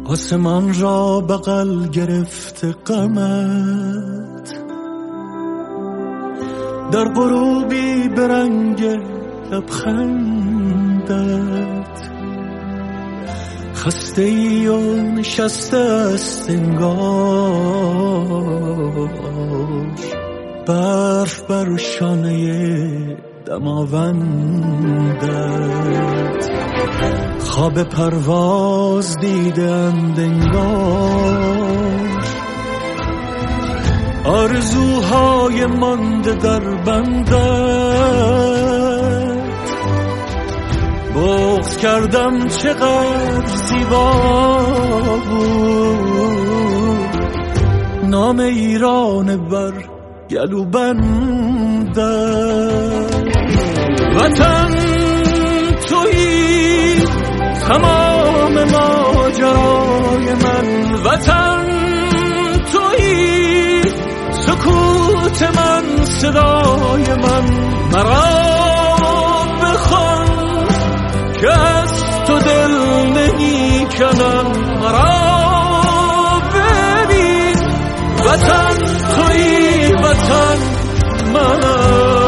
آسمان را بغل گرفته غمت، در غروبی به رنگ لبخندت، خسته ای و نشسته است انگار برف بر شانه دماوندت. خواب پرواز دیدند انگار آرزوهای مانده در بندت. بغض کردم چقدر زیبا بود نام ایران بر گلو بندت. وطن تویی تمام ماجرای من، وطن تویی سکوت من صدای من. مرا بخوان که از تو دل نمی کنم، مرا ببین وطن تویی وطن منم.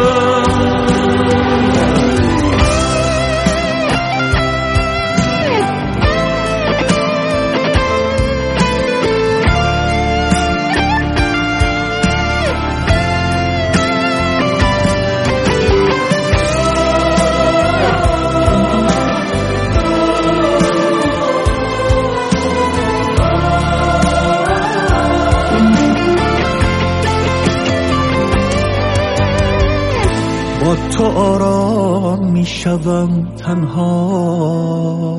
با تو آرام می شوم تنها،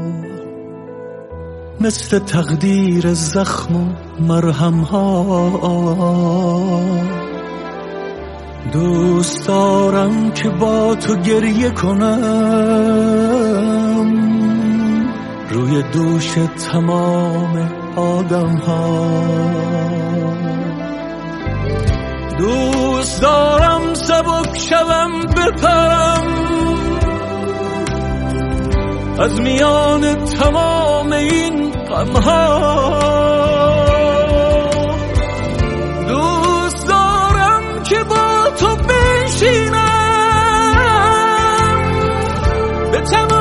مثل تقدیر زخم و مرهم ها. دوست دارم که با تو گریه کنم روی دوش تمام آدم ها. دوست دارم سبک شوم بپرم از میان تمام این غمها. دوست دارم که با تو بنشینم به تمام